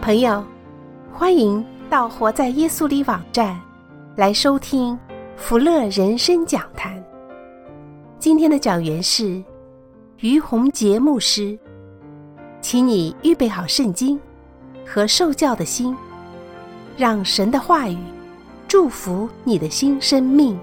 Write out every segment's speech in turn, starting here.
朋友，欢迎到活在耶稣里网站来收听福乐人生讲坛。今天的讲员是于洪杰牧师，请你预备好圣经和受教的心，让神的话语祝福你的新生命。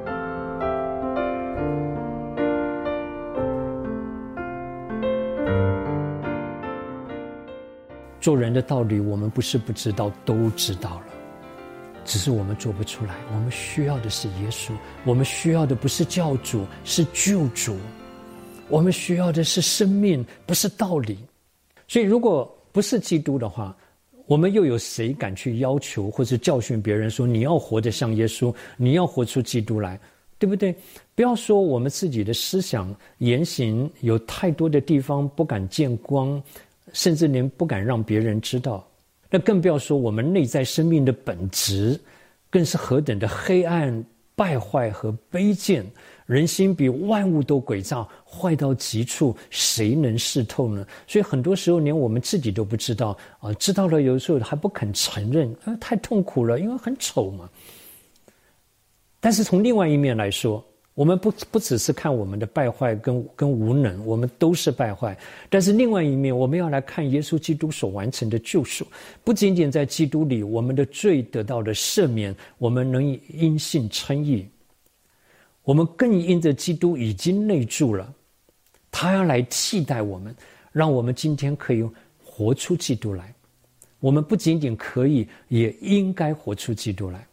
做人的道理我们不是不知道，都知道了，只是我们做不出来。我们需要的是耶稣，我们需要的不是教主，是救主。我们需要的是生命，不是道理。所以如果不是基督的话，我们又有谁敢去要求或者教训别人说你要活得像耶稣，你要活出基督来，对不对？不要说我们自己的思想言行有太多的地方不敢见光，甚至连不敢让别人知道，那更不要说我们内在生命的本质更是何等的黑暗、败坏和卑贱。人心比万物都诡诈，坏到极处，谁能识透呢？所以很多时候连我们自己都不知道啊，知道了有时候还不肯承认，太痛苦了，因为很丑嘛。但是从另外一面来说，我们不只是看我们的败坏跟无能，我们都是败坏。但是另外一面，我们要来看耶稣基督所完成的救赎。不仅仅在基督里，我们的罪得到了赦免，我们能以因信称义，我们更因着基督已经内住了，他要来替代我们，让我们今天可以活出基督来。我们不仅仅可以，也应该活出基督来。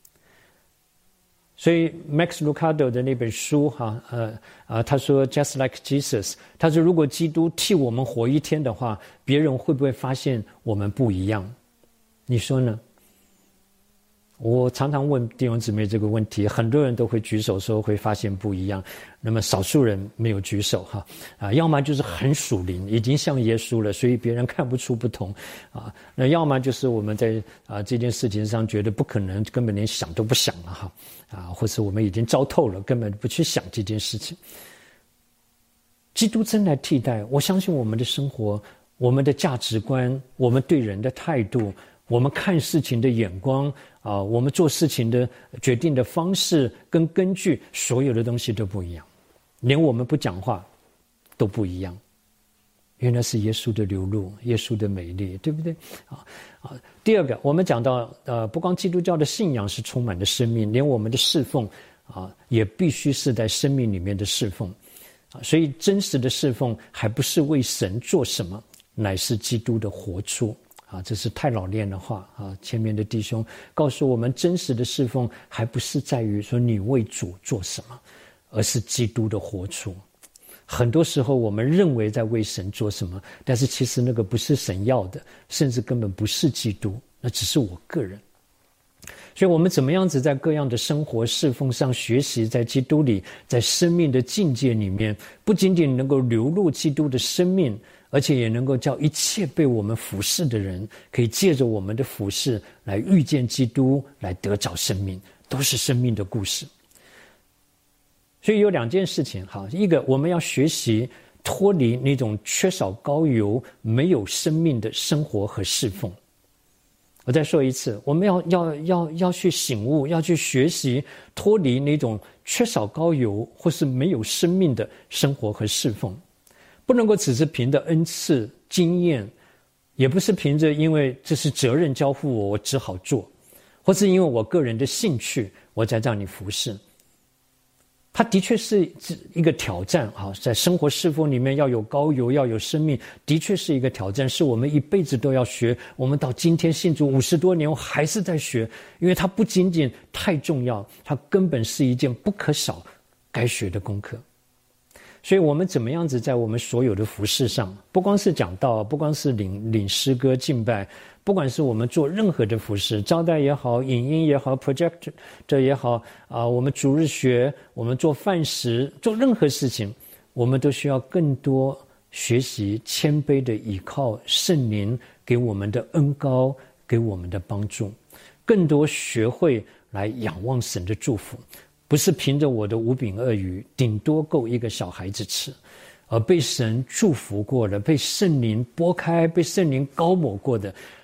所以 Max Lucado 的那本书他说 Just like Jesus， 他说如果基督替我们活一天的话，别人会不会发现我们不一样？你说呢？我常常问弟兄姊妹这个问题，很多人都会举手说会发现不一样，那么少数人没有举手要么就是很属灵，已经像耶稣了，所以别人看不出不同那要么就是我们在这件事情上觉得不可能，根本连想都不想了或是我们已经糟透了，根本不去想这件事情。基督真来替代，我相信我们的生活，我们的价值观，我们对人的态度，我们看事情的眼光我们做事情的决定的方式跟根据，所有的东西都不一样，连我们不讲话都不一样。原来是耶稣的流露，耶稣的美丽，对不对？第二个，我们讲到不光基督教的信仰是充满了生命，连我们的侍奉也必须是在生命里面的侍奉所以真实的侍奉还不是为神做什么，乃是基督的活出这是太老练的话前面的弟兄告诉我们，真实的侍奉还不是在于说你为主做什么，而是基督的活出。很多时候我们认为在为神做什么，但是其实那个不是神要的，甚至根本不是基督，那只是我个人。所以我们怎么样子在各样的生活侍奉上学习，在基督里，在生命的境界里面，不仅仅能够流露基督的生命，而且也能够叫一切被我们服侍的人可以借着我们的服侍来遇见基督，来得着生命，都是生命的故事。所以有两件事情一个我们要学习脱离那种缺少膏油没有生命的生活和侍奉。我再说一次，我们要去醒悟，要去学习脱离那种缺少膏油或是没有生命的生活和侍奉。不能够只是凭着恩赐经验，也不是凭着因为这是责任交付我只好做，或是因为我个人的兴趣我才让你服侍。它的确是一个挑战在生活侍奉里面要有膏油，要有生命，的确是一个挑战，是我们一辈子都要学。我们到今天信主50多年，我还是在学，因为它不仅仅太重要，它根本是一件不可少该学的功课。所以我们怎么样子在我们所有的服事上，不光是讲道，不光是领诗歌敬拜，不管是我们做任何的服事，招待也好，影音也好， project 也好我们主日学，我们做饭食，做任何事情，我们都需要更多学习谦卑的倚靠圣灵给我们的恩膏，给我们的帮助，更多学会来仰望神的祝福，不是凭着我的5饼2鱼顶多够一个小孩子吃，而被神祝福过的，被圣灵拨开，被圣灵膏抹过的，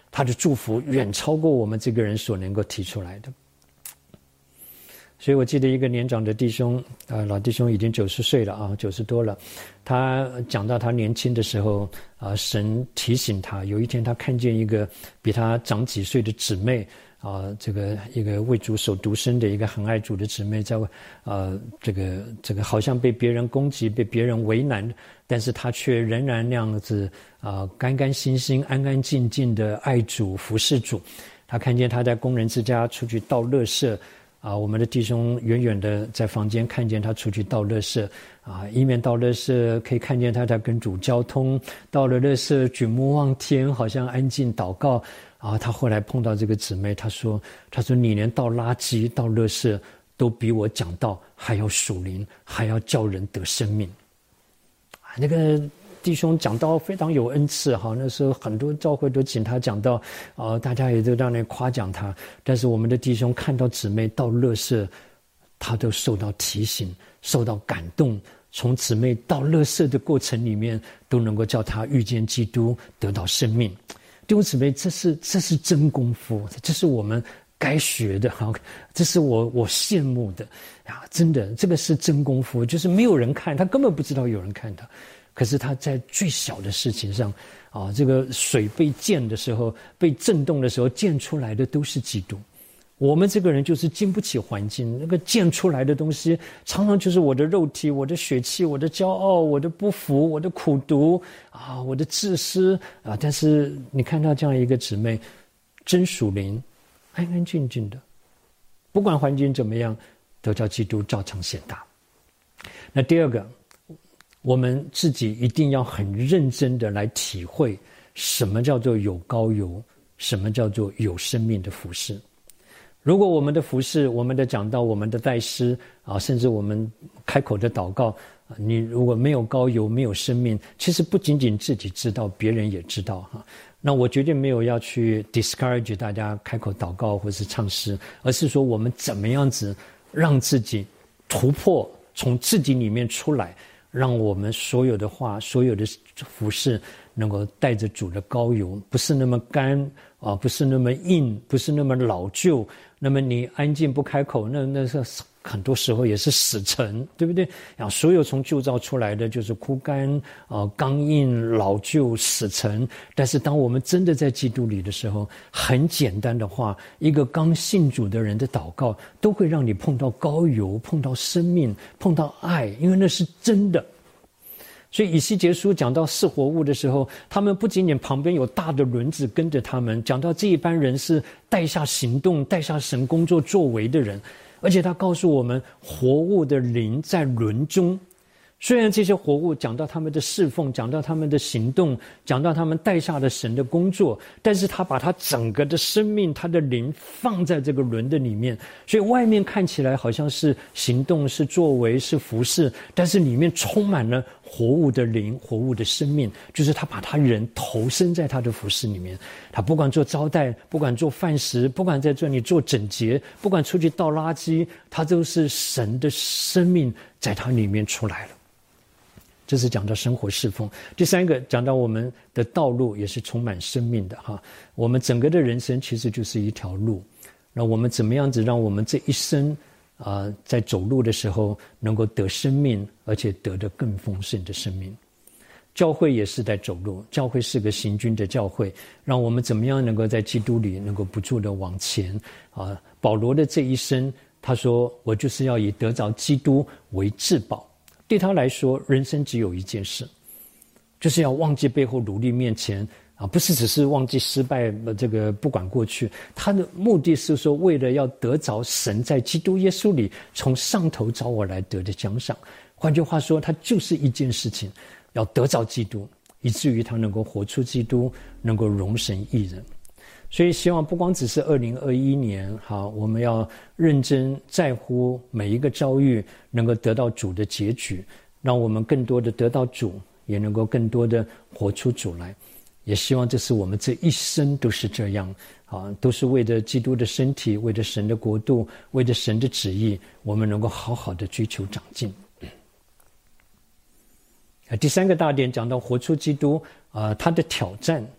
他的祝福远超过我们这个人所能够提出来的。所以我记得一个年长的弟兄，老弟兄已经90岁了啊，90多了。他讲到他年轻的时候，神提醒他，有一天他看见一个比他长几岁的姊妹，这个一个为主守独身的一个很爱主的姊妹，在这个好像被别人攻击，被别人为难，但是他却仍然那样子干干心心、安安静静的爱主、服侍主。他看见他在工人之家出去倒垃圾。我们的弟兄远远的在房间看见他出去倒垃圾，一面倒垃圾可以看见他在跟主交通，倒了垃圾举目望天，好像安静祷告。他后来碰到这个姊妹，他说你连倒垃圾倒垃圾都比我讲道还要属灵，还要叫人得生命。那个弟兄讲道非常有恩赐哈，那时候很多教会都请他讲道，大家也都让人夸奖他。但是我们的弟兄看到姊妹倒垃圾，他都受到提醒，受到感动。从姊妹倒垃圾的过程里面，都能够叫他遇见基督，得到生命。弟兄姊妹，这是真功夫，这是我们该学的哈，这是我羡慕的呀！真的，这个是真功夫，就是没有人看，他根本不知道有人看他。可是他在最小的事情上，这个水被溅的时候，被震动的时候，溅出来的都是基督。我们这个人就是经不起环境，那个溅出来的东西，常常就是我的肉体、我的血气、我的骄傲、我的不服、我的苦毒我的自私但是你看到这样一个姊妹，真属灵，安安静静的，不管环境怎么样，都叫基督照常显大。那第二个，我们自己一定要很认真的来体会什么叫做有膏油，什么叫做有生命的服事。如果我们的服事、我们的讲道、我们的带诗甚至我们开口的祷告，你如果没有膏油、没有生命，其实不仅仅自己知道，别人也知道那我绝对没有要去 discourage 大家开口祷告或是唱诗，而是说我们怎么样子让自己突破，从自己里面出来，让我们所有的话、所有的服事能够带着主的膏油，不是那么干不是那么硬，不是那么老旧。那么你安静不开口，那是很多时候也是死沉，对不对？所有从旧造出来的就是枯干刚硬、老旧、死沉。但是当我们真的在基督里的时候，很简单的话，一个刚信主的人的祷告，都会让你碰到膏油，碰到生命，碰到爱，因为那是真的。所以以西结书讲到四活物的时候，他们不仅仅旁边有大的轮子跟着他们，讲到这一班人是带下行动、带下神工作作为的人，而且他告诉我们，活物的灵在轮中。虽然这些活物讲到他们的侍奉，讲到他们的行动，讲到他们带下的神的工作，但是他把他整个的生命，他的灵放在这个轮的里面，所以外面看起来好像是行动、是作为、是服事，但是里面充满了活物的灵、活物的生命，就是他把他人投身在他的服事里面。他不管做招待，不管做饭食，不管在这里做整洁，不管出去倒垃圾，他都是神的生命在他里面出来了。这是讲到生活侍奉。第三个讲到我们的道路也是充满生命的我们整个的人生其实就是一条路，那我们怎么样子让我们这一生在走路的时候能够得生命，而且得得更丰盛的生命。教会也是在走路，教会是个行军的教会，让我们怎么样能够在基督里能够不住的往前保罗的这一生，他说我就是要以得着基督为至宝。对他来说，人生只有一件事，就是要忘记背后，努力面前不是只是忘记失败，这个不管过去。他的目的是说，为了要得着神在基督耶稣里从上头找我来得的奖赏。换句话说，他就是一件事情，要得着基督，以至于他能够活出基督，能够荣神益人。所以希望不光只是2021年我们要认真在乎每一个遭遇能够得到主的结局，让我们更多的得到主，也能够更多的活出主来。也希望这是我们这一生都是这样都是为着基督的身体，为着神的国度，为着神的旨意，我们能够好好的追求长进。第三个大点讲到活出基督他的挑战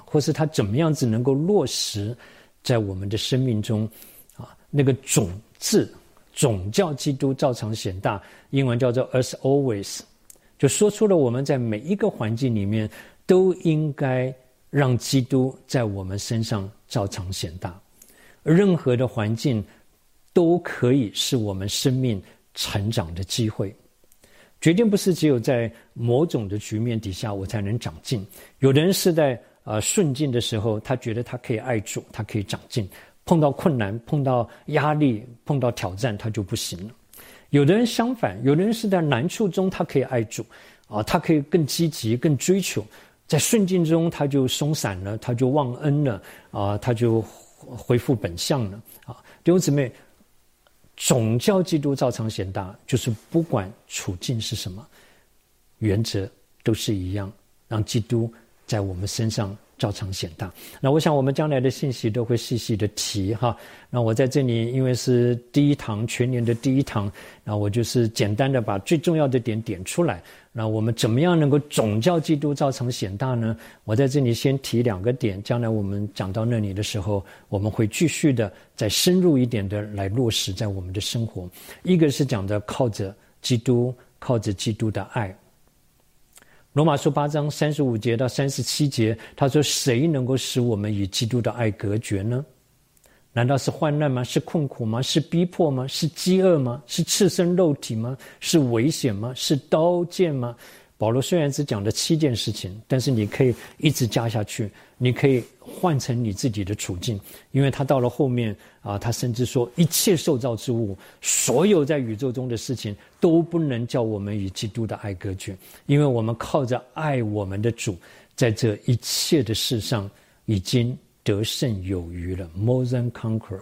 或是它怎么样子能够落实在我们的生命中那个种子总叫基督照常显大，英文叫做 as always， 就说出了我们在每一个环境里面都应该让基督在我们身上照常显大，任何的环境都可以是我们生命成长的机会，决定不是只有在某种的局面底下我才能长进。有的人是在顺境的时候，他觉得他可以爱主，他可以长进，碰到困难，碰到压力，碰到挑战，他就不行了。有的人相反，有的人是在难处中他可以爱主他可以更积极更追求，在顺境中他就松散了，他就忘恩了他就恢复本相了弟兄姊妹，总叫基督照常显大，就是不管处境是什么，原则都是一样，让基督在我们身上照常显大。那我想我们将来的信息都会细细的提那我在这里因为是第一堂，全年的第一堂，那我就是简单的把最重要的点出来。那我们怎么样能够总叫基督照常显大呢？我在这里先提2个点，将来我们讲到那里的时候，我们会继续的再深入一点的来落实在我们的生活。一个是讲的靠着基督的爱。罗马书8章35节到37节，他说谁能够使我们与基督的爱隔绝呢？难道是患难吗？是困苦吗？是逼迫吗？是饥饿吗？是赤身肉体吗？是危险吗？是刀剑吗？保罗虽然只讲了7件事情，但是你可以一直加下去，你可以换成你自己的处境，因为他到了后面他甚至说一切受造之物，所有在宇宙中的事情都不能叫我们与基督的爱隔绝，因为我们靠着爱我们的主，在这一切的事上已经得胜有余了 ，more than conqueror。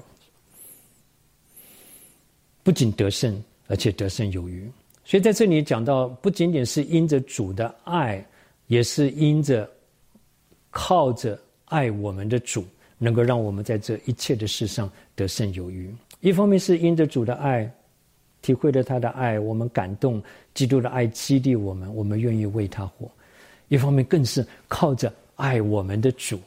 不仅得胜，而且得胜有余。所以在这里讲到，不仅仅是因着主的爱，也是因着靠着爱我们的主，能够让我们在这一切的事上得胜有余。一方面是因着主的爱，体会了他的爱，我们感动，基督的爱激励我们，我们愿意为他活。一方面更是靠着爱我们的主，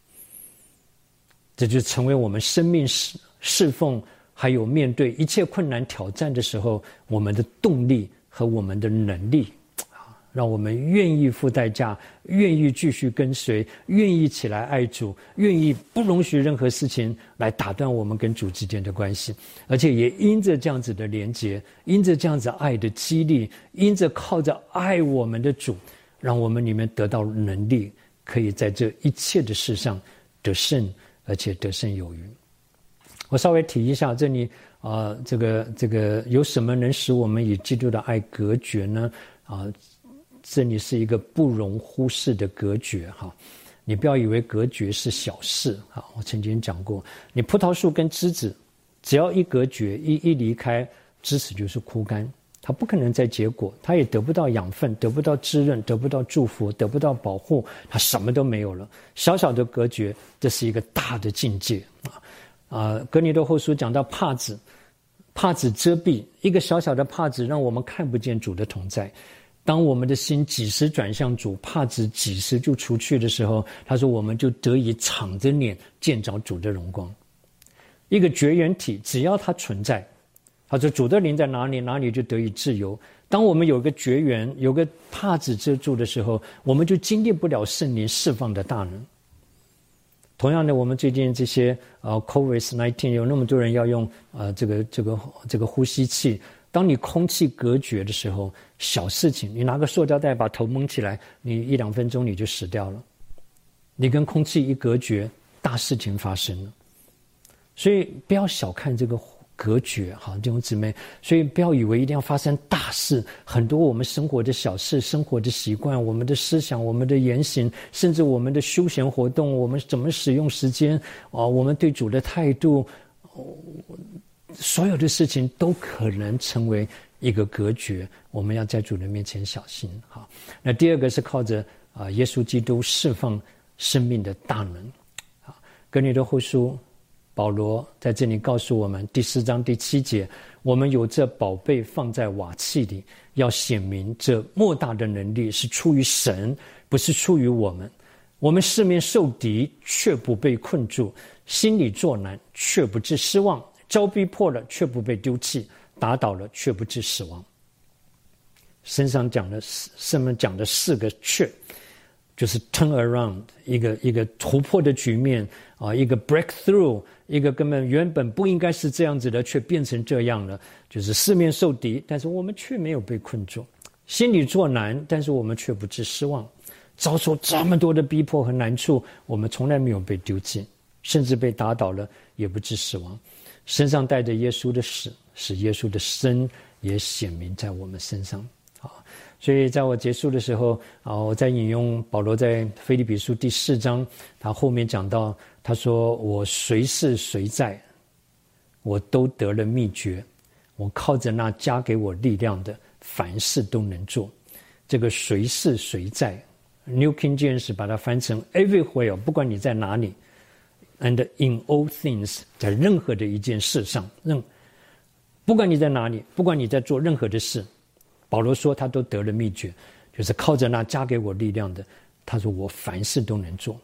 这就成为我们生命侍奉还有面对一切困难挑战的时候，我们的动力和我们的能力让我们愿意付代价，愿意继续跟随，愿意起来爱主，愿意不容许任何事情来打断我们跟主之间的关系。而且也因着这样子的连结，因着这样子爱的激励，因着靠着爱我们的主，让我们里面得到能力，可以在这一切的事上得胜，而且得胜有余。我稍微提一下这里这个有什么能使我们与基督的爱隔绝呢？这里是一个不容忽视的隔绝你不要以为隔绝是小事我曾经讲过，你葡萄树跟枝子只要一隔绝，一离开，枝子就是枯干，它不可能再结果，它也得不到养分，得不到滋润，得不到祝福，得不到保护，它什么都没有了。小小的隔绝，这是一个大的境界哥林多后书讲到帕子遮蔽，一个小小的帕子让我们看不见主的同在。当我们的心几时转向主，帕子几时就除去的时候，他说我们就得以敞着脸见着主的荣光。一个绝缘体只要它存在，他说主的灵在哪里，哪里就得以自由。当我们有个绝缘，有个帕子遮住的时候，我们就经历不了圣灵释放的大能。同样的，我们最近这些COVID-19 有那么多人要用这个呼吸器。当你空气隔绝的时候，小事情，你拿个塑胶袋把头蒙起来，你1-2分钟你就死掉了。你跟空气一隔绝，大事情发生了。所以不要小看这个隔绝弟兄姊妹，所以不要以为一定要发生大事，很多我们生活的小事，生活的习惯，我们的思想，我们的言行，甚至我们的休闲活动，我们怎么使用时间我们对主的态度所有的事情都可能成为一个隔绝，我们要在主的面前小心那第二个是靠着耶稣基督释放生命的大能哥林多后书保罗在这里告诉我们第4章第7节，我们有这宝贝放在瓦器里，要显明这莫大的能力是出于神，不是出于我们我们四面受敌，却不被困住；心里作难，却不致失望；遭逼迫了，却不被丢弃；打倒了，却不致死亡。圣经讲的四个却，就是 turn around， 一个突破的局面啊，一个 breakthrough， 一个根本原本不应该是这样子的，却变成这样了。就是四面受敌，但是我们却没有被困住；心里作难，但是我们却不致失望；遭受这么多的逼迫和难处，我们从来没有被丢弃，甚至被打倒了，也不致死亡。身上带着耶稣的死，使耶稣的生也显明在我们身上。所以在我结束的时候我在引用保罗在腓立比书第4章，他后面讲到，他说我随是随在，我都得了秘诀，我靠着那加给我力量的，凡事都能做。这个随是随在 New King James 把它翻成 everywhere， 不管你在哪里， and in all things， 在任何的一件事上，不管你在哪里，不管你在做任何的事，保罗说他都得了秘诀，就是靠着那加给我力量的，他说我凡事都能做。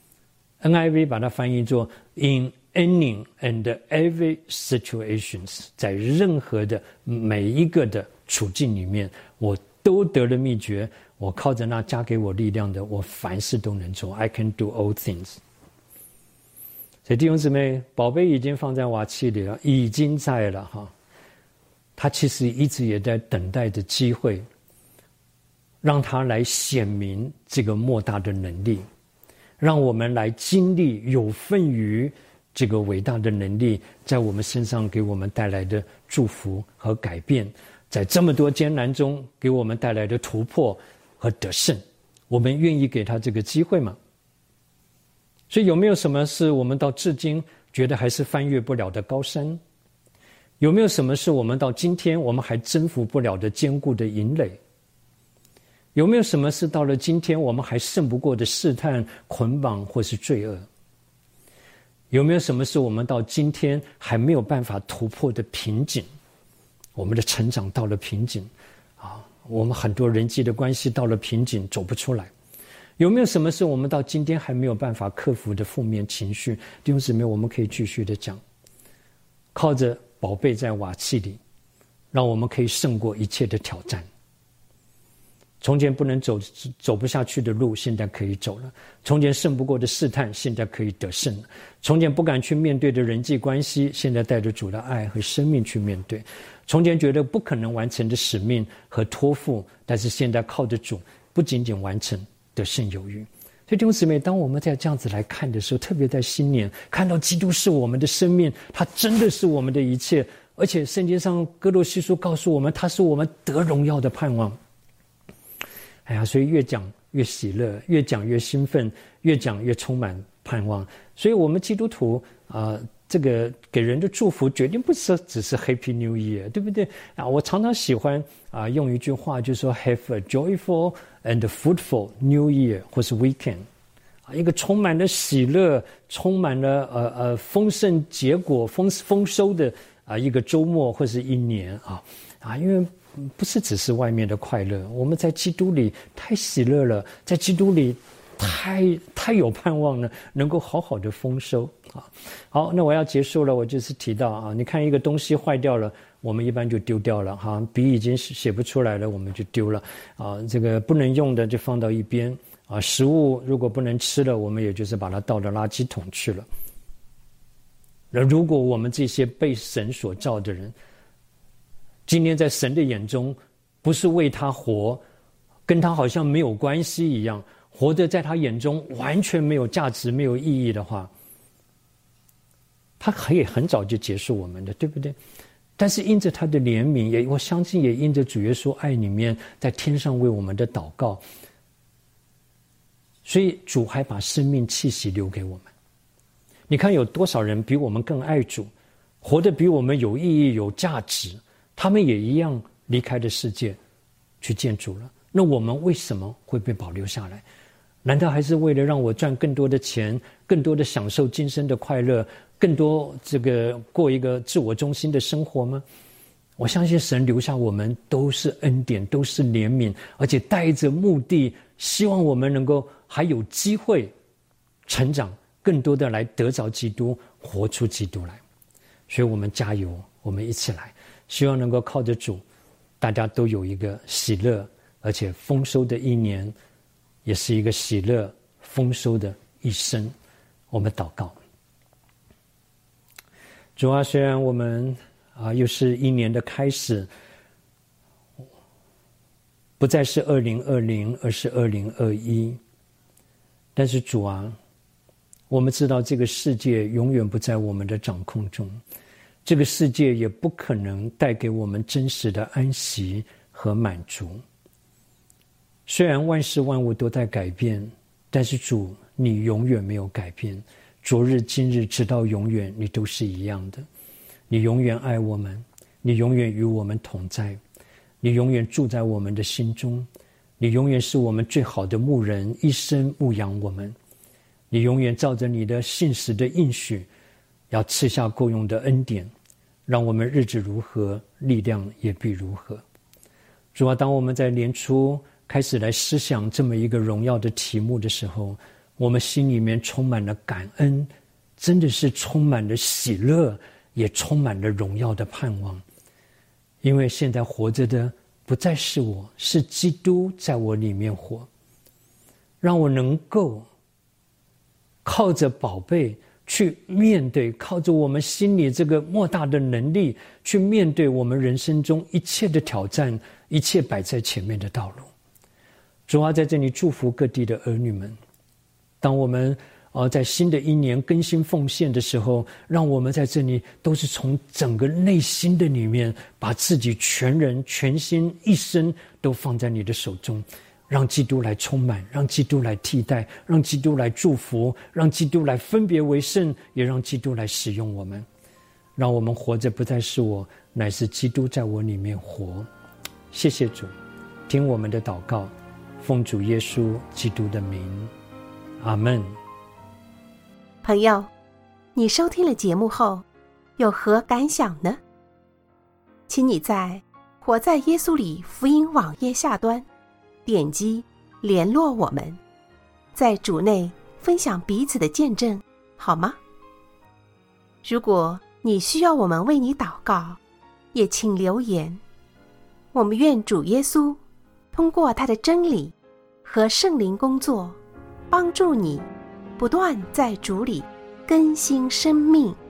NIV 把它翻译作 in any and every situations， 在任何的每一个的处境里面，我都得了秘诀，我靠着那加给我力量的，我凡事都能做。 I can do all things。 所以弟兄姊妹，宝贝已经放在瓦器里了，已经在了哈。他其实一直也在等待着机会，让他来显明这个莫大的能力，让我们来经历有份于这个伟大的能力在我们身上给我们带来的祝福和改变，在这么多艰难中给我们带来的突破和得胜。我们愿意给他这个机会吗？所以有没有什么是我们到至今觉得还是翻越不了的高山？有没有什么是我们到今天我们还征服不了的坚固的营垒？有没有什么是到了今天我们还胜不过的试探、捆绑或是罪恶？有没有什么是我们到今天还没有办法突破的瓶颈？我们的成长到了瓶颈我们很多人际的关系到了瓶颈，走不出来。有没有什么是我们到今天还没有办法克服的负面情绪？弟兄姊妹，我们可以继续的讲，靠着宝贝在瓦器里，让我们可以胜过一切的挑战。从前不能走不下去的路，现在可以走了；从前胜不过的试探，现在可以得胜了；从前不敢去面对的人际关系，现在带着主的爱和生命去面对；从前觉得不可能完成的使命和托付，但是现在靠着主，不仅仅完成，得胜有余。所以弟兄姊妹，当我们在这样子来看的时候，特别在新年看到基督是我们的生命，他真的是我们的一切，而且圣经上哥罗西书告诉我们，他是我们得荣耀的盼望。所以越讲越喜乐，越讲越兴奋，越讲越充满盼望。所以我们基督徒这个给人的祝福决定不是只是 Happy New Year， 对不对我常常喜欢用一句话，就是说 Have a joyful and fruitful New Year 或是 Weekend， 一个充满了喜乐，充满了丰盛结果丰收的一个周末或是一年因为不是只是外面的快乐，我们在基督里太喜乐了，在基督里太有盼望了，能够好好的丰收好，那我要结束了，我就是提到你看一个东西坏掉了，我们一般就丢掉了笔已经写不出来了，我们就丢了这个不能用的就放到一边食物如果不能吃了，我们也就是把它倒到垃圾桶去了。如果我们这些被神所造的人，今天在神的眼中不是为他活，跟他好像没有关系一样，活得在他眼中完全没有价值没有意义的话，他可以很早就结束我们的，对不对？但是因着他的怜悯，我相信也因着主耶稣爱里面在天上为我们的祷告，所以主还把生命气息留给我们。你看有多少人比我们更爱主，活得比我们有意义有价值，他们也一样离开了世界去见主了。那我们为什么会被保留下来？难道还是为了让我赚更多的钱，更多的享受今生的快乐，更多这个过一个自我中心的生活吗？我相信神留下我们都是恩典，都是怜悯，而且带着目的，希望我们能够还有机会成长，更多的来得着基督，活出基督来。所以我们加油，我们一起来，希望能够靠着主，大家都有一个喜乐而且丰收的一年，也是一个喜乐丰收的一生。我们祷告。主啊，虽然我们又是一年的开始，不再是2020，而是2021，但是主啊，我们知道这个世界永远不在我们的掌控中，这个世界也不可能带给我们真实的安息和满足。虽然万事万物都在改变，但是主，你永远没有改变，昨日今日直到永远，你都是一样的。你永远爱我们，你永远与我们同在，你永远住在我们的心中，你永远是我们最好的牧人，一生牧养我们。你永远照着你的信实的应许，要赐下够用的恩典，让我们日子如何，力量也必如何。主啊，当我们在年初开始来思想这么一个荣耀的题目的时候，我们心里面充满了感恩，真的是充满了喜乐，也充满了荣耀的盼望。因为现在活着的不再是我，是基督在我里面活，让我能够靠着宝贝去面对，靠着我们心里这个莫大的能力去面对我们人生中一切的挑战，一切摆在前面的道路。主啊，在这里祝福各地的儿女们，当我们在新的一年更新奉献的时候，让我们在这里都是从整个内心的里面，把自己全人全心一生都放在你的手中，让基督来充满，让基督来替代，让基督来祝福，让基督来分别为圣，也让基督来使用我们，让我们活着不再是我，乃是基督在我里面活。谢谢主，听我们的祷告，奉主耶稣基督的名，阿们。 朋友，你收听了节目后有何感想呢？请你在活在耶稣里福音网页下端点击联络我们，在主内分享彼此的见证，好吗？如果你需要我们为你祷告，也请留言。我们愿主耶稣通过他的真理和圣灵工作，帮助你不断在主里更新生命。